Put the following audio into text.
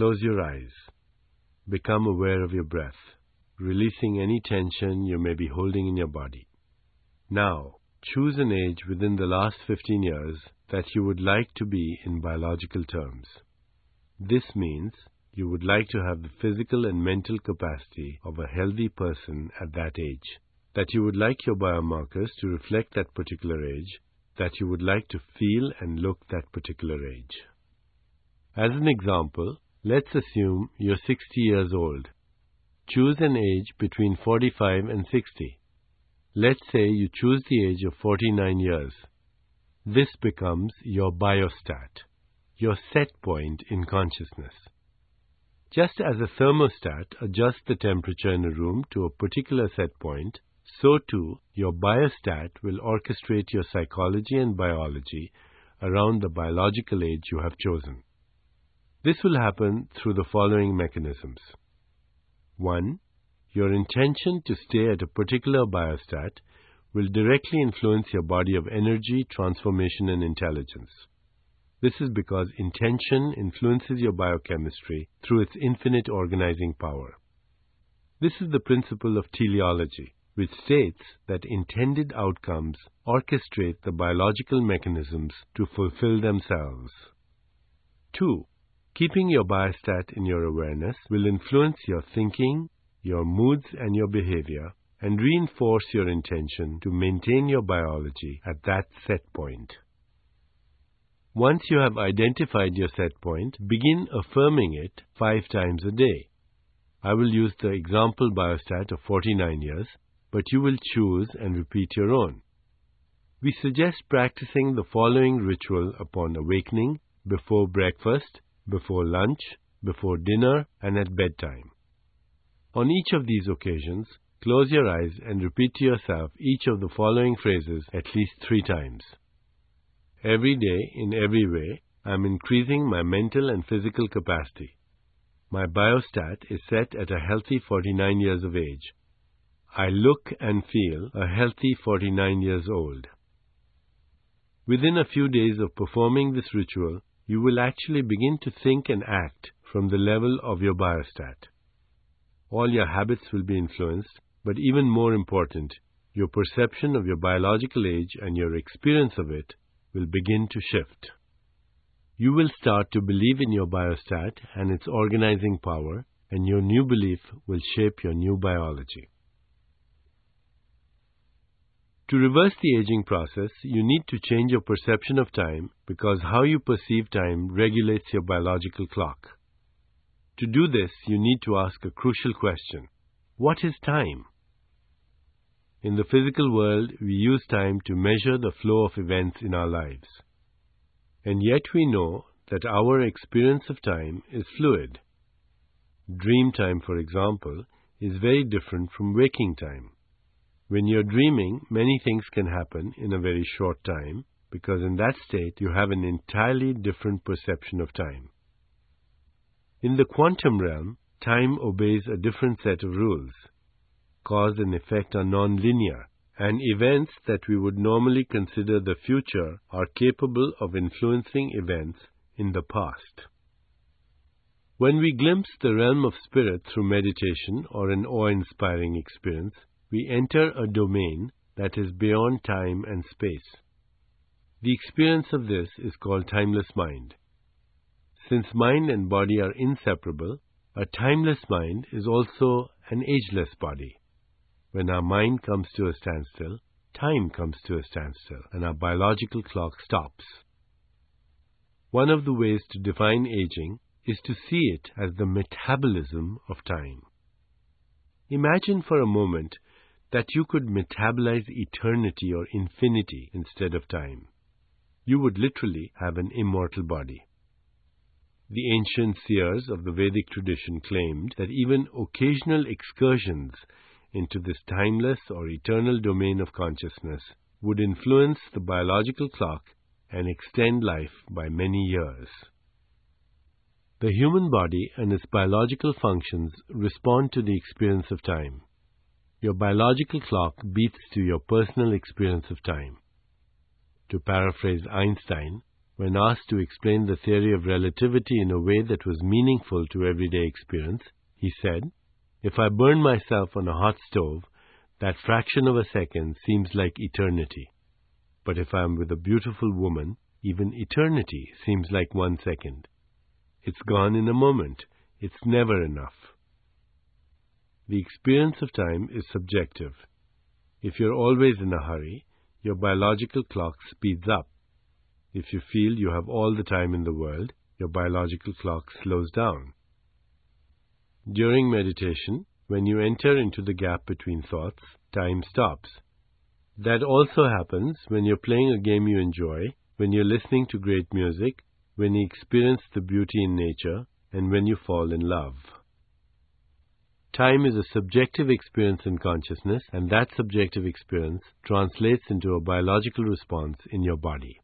close your eyes. Become aware of your breath, releasing any tension you may be holding in your body. Now, choose an age within the last 15 years that you would like to be in biological terms. This means you would like to have the physical and mental capacity of a healthy person at that age, that you would like your biomarkers to reflect that particular age, that you would like to feel and look that particular age. As an example, let's assume you're 60 years old. Choose an age between 45 and 60. Let's say you choose the age of 49 years. This becomes your biostat, your set point in consciousness. Just as a thermostat adjusts the temperature in a room to a particular set point, so too your biostat will orchestrate your psychology and biology around the biological age you have chosen. This will happen through the following mechanisms. 1. Your intention to stay at a particular biostat will directly influence your body of energy, transformation, and intelligence. This is because intention influences your biochemistry through its infinite organizing power. This is the principle of teleology, which states that intended outcomes orchestrate the biological mechanisms to fulfill themselves. 2. Keeping your biostat in your awareness will influence your thinking, your moods, and your behavior, and reinforce your intention to maintain your biology at that set point. Once you have identified your set point, begin affirming it 5 times a day. I will use the example biostat of 49 years, but you will choose and repeat your own. We suggest practicing the following ritual upon awakening, before breakfast, before lunch, before dinner, and at bedtime. On each of these occasions, close your eyes and repeat to yourself each of the following phrases at least 3 times. Every day, in every way, I am increasing my mental and physical capacity. My biostat is set at a healthy 49 years of age. I look and feel a healthy 49 years old. Within a few days of performing this ritual, you will actually begin to think and act from the level of your biostat. All your habits will be influenced, but even more important, your perception of your biological age and your experience of it will begin to shift. You will start to believe in your biostat and its organizing power, and your new belief will shape your new biology. To reverse the aging process, you need to change your perception of time because how you perceive time regulates your biological clock. To do this, you need to ask a crucial question. What is time? In the physical world, we use time to measure the flow of events in our lives. And yet we know that our experience of time is fluid. Dream time, for example, is very different from waking time. When you're dreaming, many things can happen in a very short time because in that state you have an entirely different perception of time. In the quantum realm, time obeys a different set of rules. Cause and effect are non-linear, and events that we would normally consider the future are capable of influencing events in the past. When we glimpse the realm of spirit through meditation or an awe-inspiring experience, we enter a domain that is beyond time and space. The experience of this is called timeless mind. Since mind and body are inseparable, a timeless mind is also an ageless body. When our mind comes to a standstill, time comes to a standstill, and our biological clock stops. One of the ways to define aging is to see it as the metabolism of time. Imagine for a moment that you could metabolize eternity or infinity instead of time. You would literally have an immortal body. The ancient seers of the Vedic tradition claimed that even occasional excursions into this timeless or eternal domain of consciousness would influence the biological clock and extend life by many years. The human body and its biological functions respond to the experience of time. Your biological clock beats to your personal experience of time. To paraphrase Einstein, when asked to explain the theory of relativity in a way that was meaningful to everyday experience, he said, "If I burn myself on a hot stove, that fraction of a second seems like eternity. But if I am with a beautiful woman, even eternity seems like 1 second. It's gone in a moment. It's never enough." The experience of time is subjective. If you're always in a hurry, your biological clock speeds up. If you feel you have all the time in the world, your biological clock slows down. During meditation, when you enter into the gap between thoughts, time stops. That also happens when you're playing a game you enjoy, when you're listening to great music, when you experience the beauty in nature, and when you fall in love. Time is a subjective experience in consciousness, and that subjective experience translates into a biological response in your body.